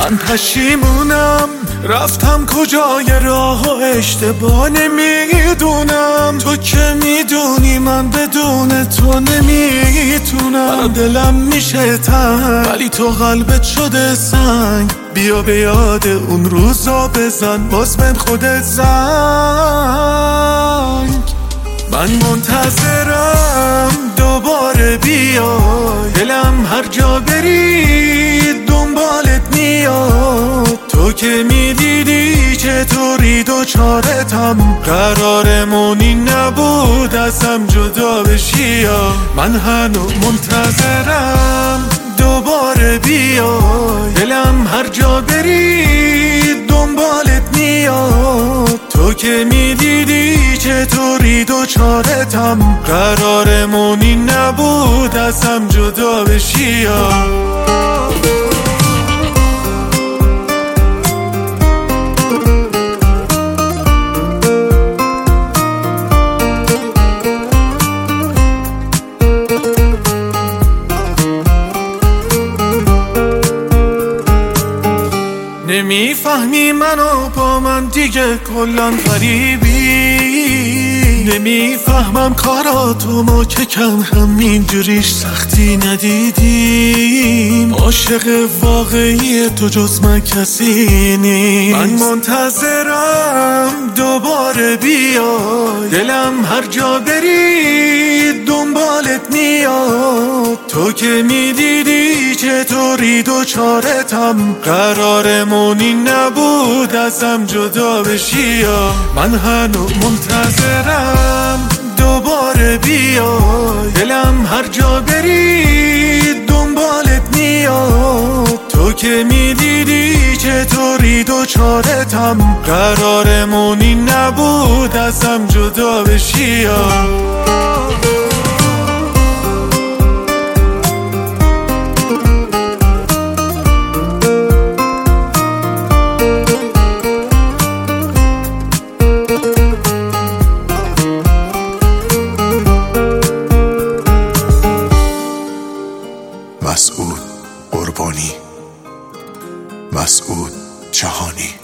من پشیمونم رفتم کجای راه و اشتباه نمیدونم. تو که میدونی من بدون تو نمیتونم. دلم میشه تنگ ولی تو قلبت شده سنگ. بیا به یاد اون روزا بزن باز بهم خودت زنگ. من منتظرم دوباره بیای. دلم هر جا بری دنبالت میاد. تو که میدیدی چطوری دوچارتم. قرارمون این نبود ازم جدا بشی. من هنوز منتظرم دوباره بیای. دلم هر جا بری دنبالت میاد. تو که میدیدی چطوری دوچارتم. قرارمون این نبود ازم جدا بشی. نمیفهمی منو با من دیگه کلان غریبی. نمیفهمم کاراتو ما که کم همینجوریش سختی ندیدیم. عاشق واقعی تو جز من کسی نیست. من منتظرم دوباره بیای. دلم هر جا بری دنبالت میاد. تو که میدیدی چطوری دوچارتم. قرارمون این نبود ازم جدا بشی. من هنوز منتظرم دوباره بیای. دلم هر جا بری دنبالت میاد. تو که میدیدی چطوری دوچارتم. قرارمون این نبود ازم جدا بشی. مسعود قربانی، مسعود جهانی.